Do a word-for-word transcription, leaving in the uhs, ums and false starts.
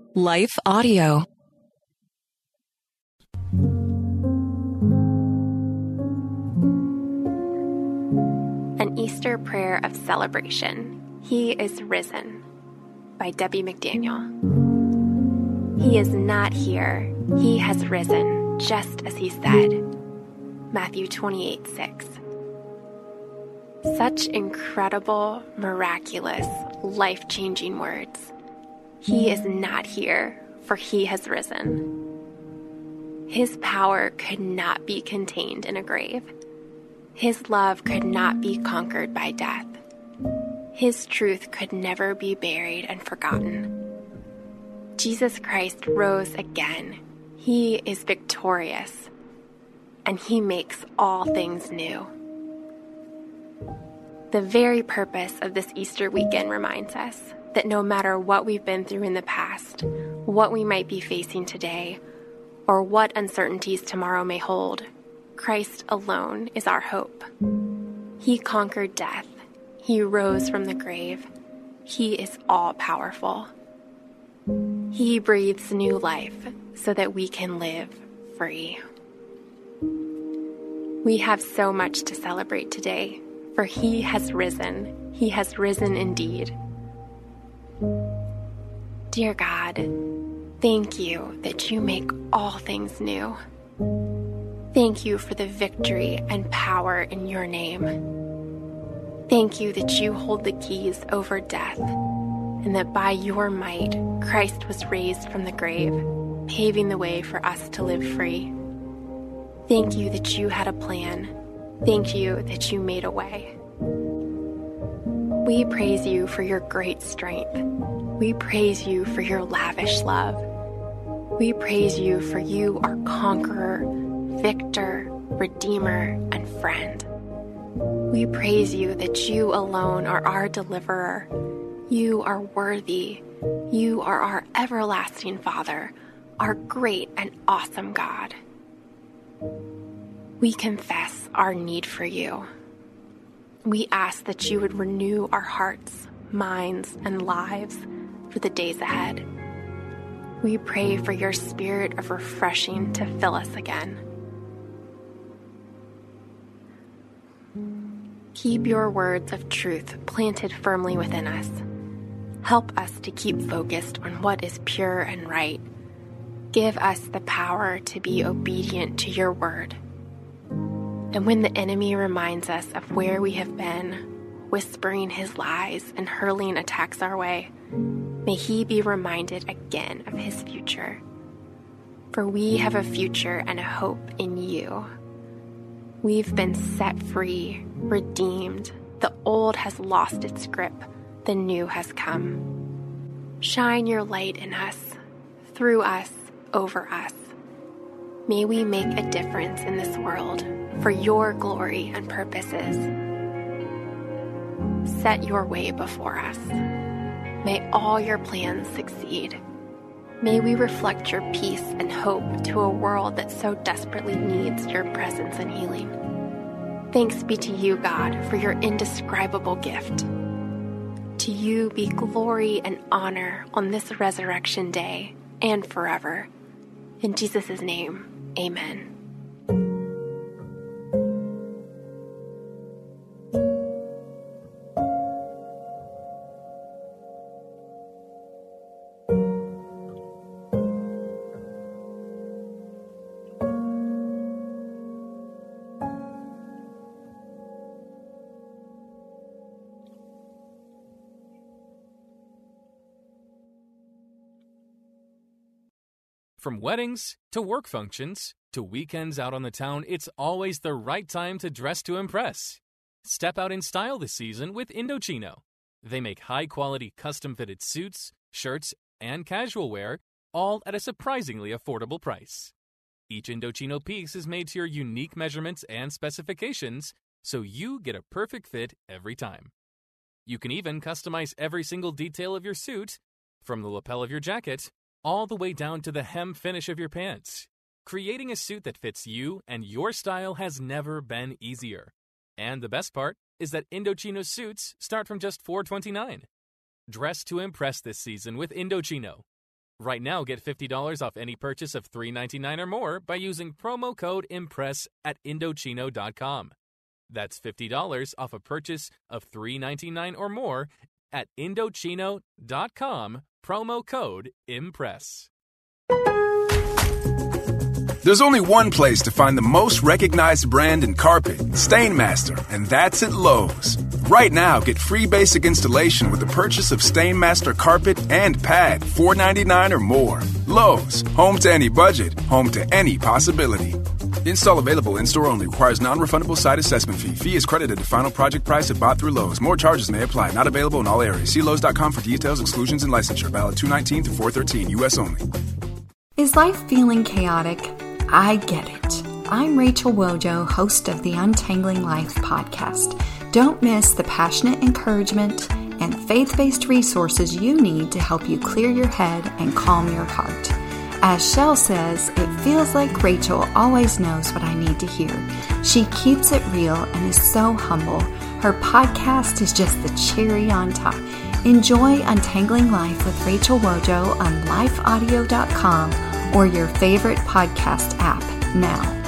Life Audio. An Easter Prayer of Celebration. He is Risen, by Debbie McDaniel. He is not here. He has risen, just as he said. Matthew twenty-eight six. Such incredible, miraculous, life-changing words. He is not here, for he has risen. His power could not be contained in a grave. His love could not be conquered by death. His truth could never be buried and forgotten. Jesus Christ rose again. He is victorious, and he makes all things new. The very purpose of this Easter weekend reminds us that no matter what we've been through in the past, what we might be facing today, or what uncertainties tomorrow may hold, Christ alone is our hope. He conquered death. He rose from the grave. He is all-powerful. He breathes new life so that we can live free. We have so much to celebrate today, for he has risen. He has risen indeed. Dear God, thank you that you make all things new. Thank you for the victory and power in your name. Thank you that you hold the keys over death, and that by your might, Christ was raised from the grave, paving the way for us to live free. Thank you that you had a plan. Thank you that you made a way. We praise you for your great strength. We praise you for your lavish love. We praise you for you are conqueror, victor, redeemer, and friend. We praise you that you alone are our deliverer. You are worthy. You are our everlasting Father, our great and awesome God. We confess our need for you. We ask that you would renew our hearts, minds, and lives for the days ahead. We pray for your spirit of refreshing to fill us again. Keep your words of truth planted firmly within us. Help us to keep focused on what is pure and right. Give us the power to be obedient to your word. And when the enemy reminds us of where we have been, whispering his lies and hurling attacks our way, may he be reminded again of his future. For we have a future and a hope in you. We've been set free, redeemed. The old has lost its grip. The new has come. Shine your light in us, through us, over us. May we make a difference in this world for your glory and purposes. Set your way before us. May all your plans succeed. May we reflect your peace and hope to a world that so desperately needs your presence and healing. Thanks be to you, God, for your indescribable gift. To you be glory and honor on this resurrection day and forever. In Jesus' name, amen. From weddings to work functions to weekends out on the town, it's always the right time to dress to impress. Step out in style this season with Indochino. They make high-quality custom-fitted suits, shirts, and casual wear, all at a surprisingly affordable price. Each Indochino piece is made to your unique measurements and specifications, so you get a perfect fit every time. You can even customize every single detail of your suit, from the lapel of your jacket all the way down to the hem finish of your pants. Creating a suit that fits you and your style has never been easier. And the best part is that Indochino suits start from just four dollars and twenty-nine cents. Dress to impress this season with Indochino. Right now, get fifty dollars off any purchase of three dollars and ninety-nine cents or more by using promo code IMPRESS at Indochino dot com. That's fifty dollars off a purchase of three dollars and ninety-nine cents or more at Indochino dot com, promo code IMPRESS. There's only one place to find the most recognized brand in carpet, Stainmaster, and that's at Lowe's. Right now, get free basic installation with the purchase of Stainmaster carpet and pad, four dollars and ninety-nine cents or more. Lowe's, home to any budget, home to any possibility. Install available in-store only. Requires non-refundable site assessment fee. Fee is credited to final project price if bought through Lowe's. More charges may apply. Not available in all areas. See Lowe's dot com for details, exclusions, and licensure. Valid two nineteen through four thirteen. U S only. Is life feeling chaotic? I get it. I'm Rachel Wojo, host of the Untangling Life podcast. Don't miss the passionate encouragement and faith-based resources you need to help you clear your head and calm your heart. As Shell says, it feels like Rachel always knows what I need to hear. She keeps it real and is so humble. Her podcast is just the cherry on top. Enjoy Untangling Life with Rachel Wojo on life audio dot com or your favorite podcast app now.